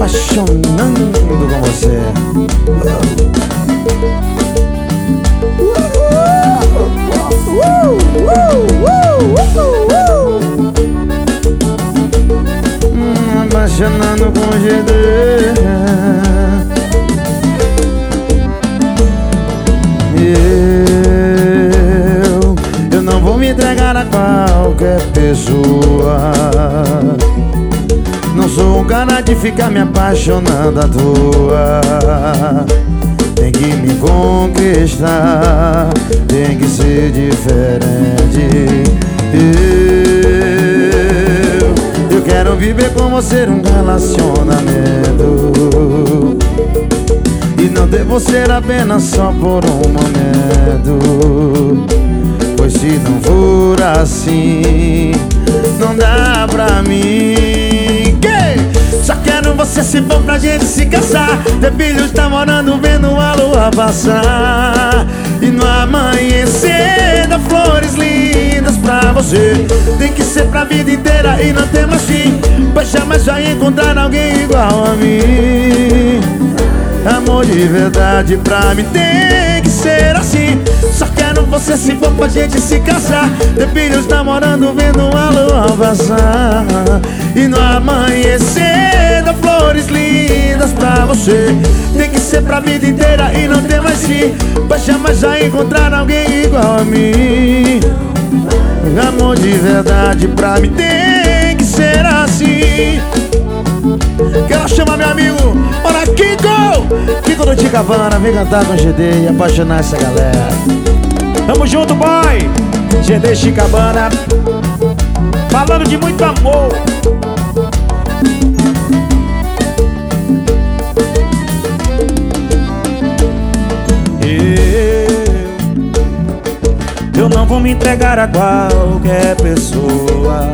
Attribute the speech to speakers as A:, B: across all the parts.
A: apaixonando com você. Apaixonando com GD. Eu não vou me entregar a qualquer pessoa. Não sou um cara de ficar me apaixonando à toa. Tem que me conquistar, tem que ser diferente. Eu quero viver com você um relacionamento e não devo ser apenas só por um momento. Pois se não for assim, não dá pra mim. Só quero você se for pra gente se casar, ter filhos namorando, vendo a lua passar e no amanhecer dar flores lindas pra você. Tem que ser pra vida inteira e não ter mais fim, pois jamais vai encontrar alguém igual a mim. Amor de verdade pra mim tem que ser assim. Só quero você se for pra gente se casar, ter filhos namorando, vendo a lua passar e no amanhecer dar flores lindas pra você. Tem que ser pra vida inteira e não ter mais fim, pois jamais vai encontrar alguém igual a mim. Amor de verdade pra mim tem que ser assim. Quero chamar meu amigo, bora Kiko! Kiko do Ticavana, vem cantar com GD e apaixonar essa galera.
B: Tamo junto, boy! GD Chicabana, falando de muito amor. Eu não vou me entregar a qualquer pessoa.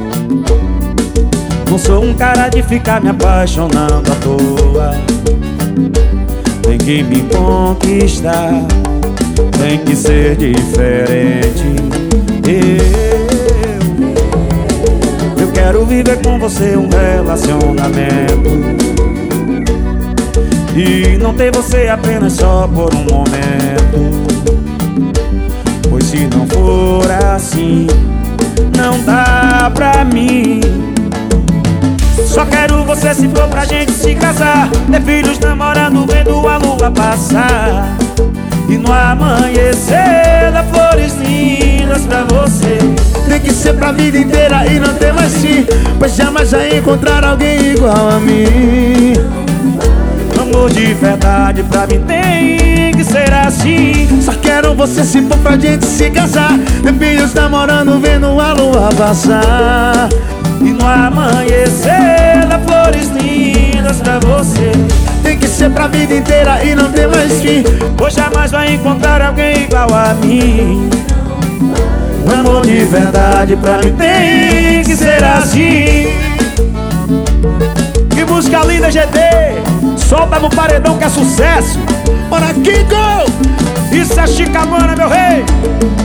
B: Não sou um cara de ficar me apaixonando à toa. Tem que me conquistar, tem que ser diferente. Eu quero viver com você um relacionamento e não ter você apenas só por um momento. Pois se não for assim, não dá pra mim. Só quero você se for pra gente se casar, ter filhos namorando, vendo a lua passar e no amanhecer dar flores lindas pra você.
A: Tem que ser pra vida inteira e não ter mais fim, pois jamais vai encontrar alguém igual a mim.
B: Amor de verdade pra mim tem que ser assim.
A: Só quero você se for pra gente se casar, ter filhos namorando, vendo a lua passar
B: e no amanhecer dar flores lindas pra você.
A: Tem que ser pra vida inteira e não ter mais fim,
B: pois jamais vai encontrar alguém igual a mim.
A: Amor de verdade pra mim tem que ser assim.
B: Que música linda, GD! Solta no paredão que é sucesso.
A: Bora Kiko!
B: Isso é Chicabana, meu rei!